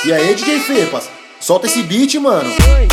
E aí, DJ Fepas, solta esse beat, mano.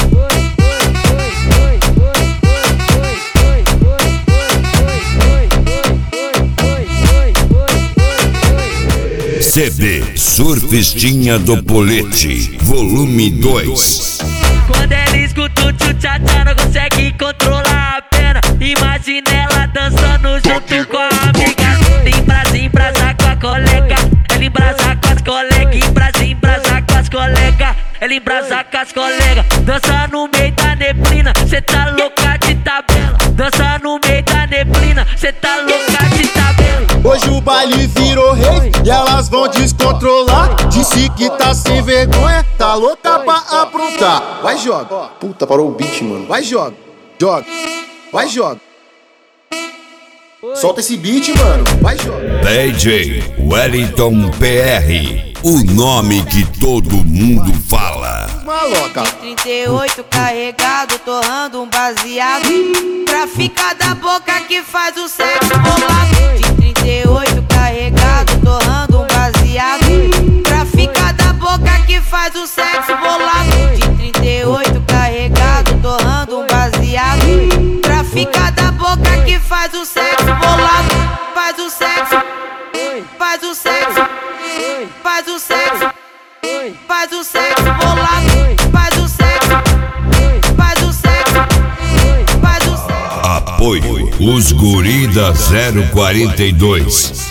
CD Surfistinha do Polete, volume 2. Quando ela escuta o tchu-tchá-tchá, não consegue controlar a pena. Imagina ela dançando junto com a amiga. Embrasar com a colega, ela embrasar com as colegas. Embrasar com as colegas, ela embrasar com as colegas. Dança no meio da neblina, cê tá louca de tabela. Dança no meio da neblina, cê tá louca de tabela. Hoje o baile virou rei e elas vão descontrolar. Disse que tá sem vergonha, tá louca pra aprontar. Vai, joga. Puta, parou o beat, mano. Vai, joga. Joga. Vai, joga. Solta esse beat, mano. Vai, joga. DJ Wellington PR, o nome que todo mundo fala. Maloca. 38 carregado, torrando um baseado. Trafica da boca que faz o sexo bolado. De 38 carregado, torrando um baseado. Trafica da boca que faz o sexo bolado. De 38 carregado, torrando um baseado. Trafica da boca que faz o sexo bolado. Faz o sexo, faz o sexo, faz o sexo, faz o sexo bolado. Faz o sexo, faz o sexo, faz o sexo. Apoio Os Guri da 042.